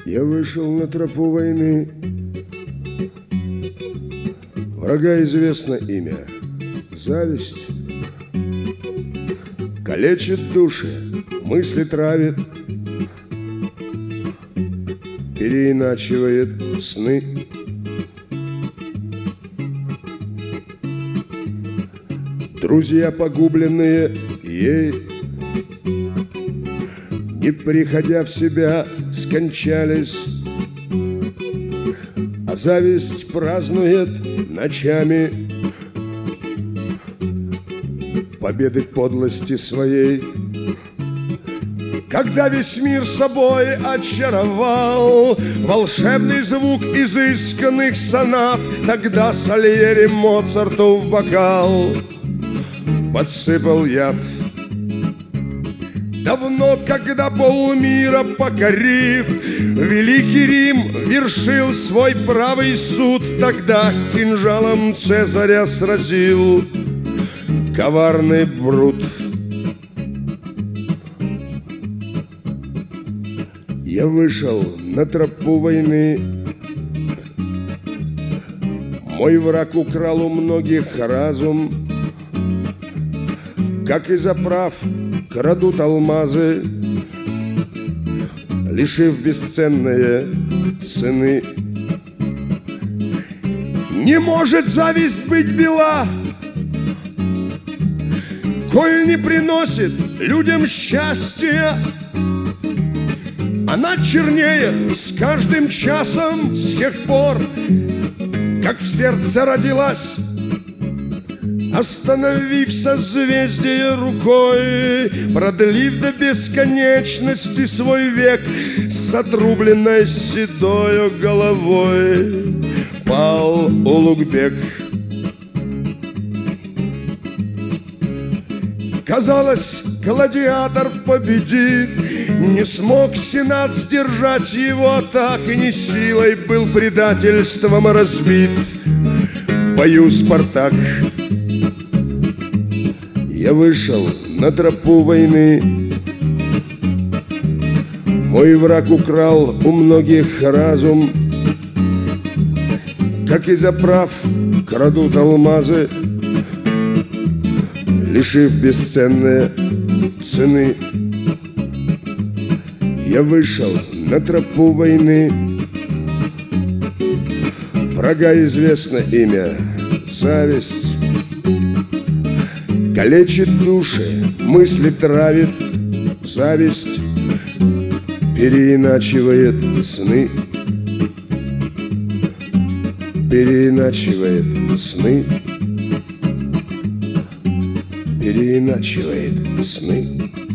Я вышел на тропу войны. Врага известно имя — зависть. Калечит души, мысли травит, переиначивает сны. Друзья, погубленные ей, не приходя в себя, скончались, а зависть празднует ночами победы подлости своей. Когда весь мир собой очаровал волшебный звук изысканных сонат, тогда Сальери Моцарту в бокал подсыпал яд. Давно, когда полмира покорив, Великий Рим вершил свой правый суд, тогда кинжалом Цезаря сразил коварный Брут. Я вышел на тропу войны. Мой враг украл у многих разум, как из оправ крадут алмазы, лишив бесценные цены. Не может зависть быть бела, коль не приносит людям счастья. Она чернее с каждым часом, с тех пор, как в сердце родилась, остановив созвездие рукой, продлив до бесконечности свой век, с отрубленной седою головой пал Улугбек. Казалось, гладиатор победит, не смог Сенат сдержать его атак, и не силой был предательством разбит в бою Спартак. Я вышел на тропу войны. Мой враг украл у многих разум, как из оправ крадут алмазы, лишив бесценные цены. Я вышел на тропу войны. Врага известно имя — зависть. Калечит души, мысли травит, зависть переиначивает сны. Переиначивает сны. Переиначивает сны.